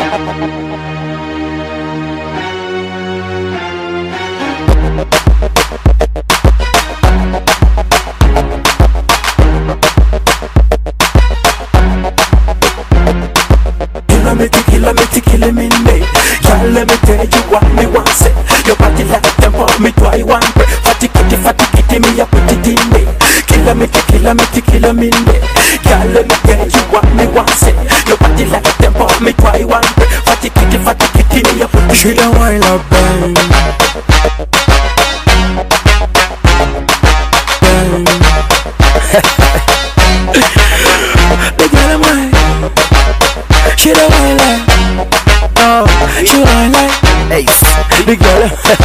Killing me, y'all let me tell you what me want say. Your body like them for me do I want break. Fatty kitty, me a put it in me. Killing me, y'all let me tell you what me want say. Your body like them for me do I want break. Fatty kitty, me a put it in me. She don't wind up bang. The girl I'm wine, she don't wine like. She wine like Ace. The girl,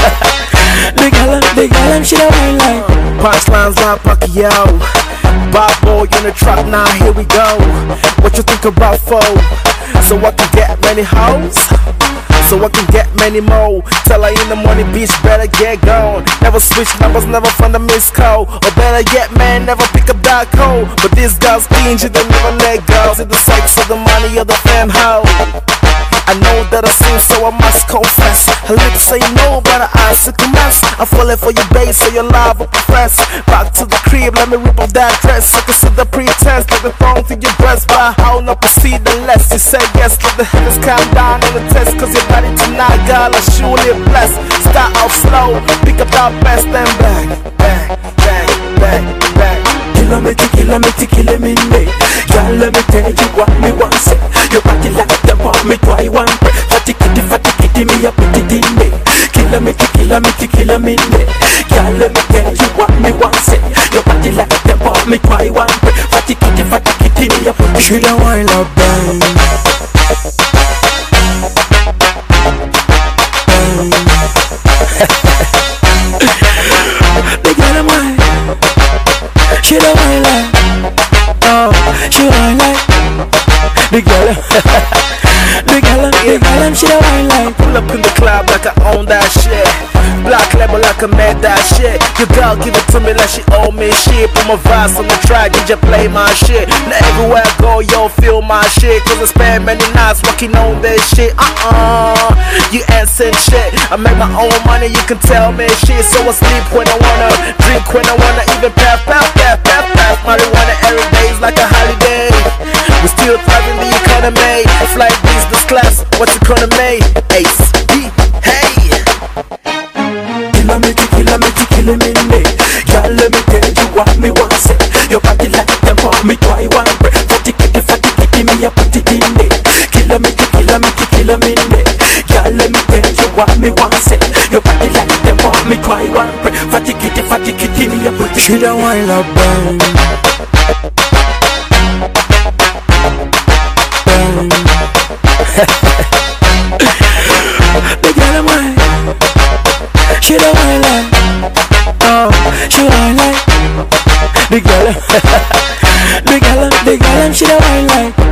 she don't wine like. Punchlines like Pacquiao. Bad boy in the truck, now here we go. What you think about foe? So I can get many hoes, so I can get many more. Tell her in the morning, bitch, better get gone. Never switch numbers, never find a missed call. Or better yet, man, never pick up that code. But this girl's stingy, they never let go. Is it the sex or the money or the fame hoe? I know that I sin, so I must confess. Her lips say no, but her eyes look a mess. I'm falling for your base, so your love will profess. Back to the crib, let me rip off that dress. I can see the pretense, like the thong to your breast. But how not proceed unless you say yes. Let the heavens calm down on the test, cause your body tonight, girl, I'm surely blessed. Start off slow, pick up that best, then bang, bang, bang, bang, bang. Killing me, y'all let me tell you what me want say. Your body like them for me do I want break. Fatty kitty, me a put it in me. Killing me, y'all let me tell you what me want say. Your body like them for me do I want break. Fatty kitty, me a put it in me. She don't wind up bang. The girl I'm wine, she don't wine like. She wine like. The girl, she don't wine like. Pull up in the club like I own that shit. Black label like I made that shit. Your girl give it to me like she owe me shit. Put my vibes on the track, DJ play my shit. Now everywhere I go, yo, feel my shit. Cause I spend many nights working on this shit. You ain't saying shit. I make my own money, you can tell me shit. So I sleep when I wanna, drink when I wanna, even pass marijuana every day is like a holiday. We still thriving the economy. Flight business class, what's economy? Ace, B, hey. Killing me, y'all let me tell you what me want say. Your body like them for me do I want break. Fatty kitty, me a put it in me. Killing me, y'all let me tell you what me want say. Your body like them for me do I want break. Fatty kitty, me a put it in me. She don't wind up bang. The girl I'm wine, she don't wine like. She wine like. The girl, she don't wine like.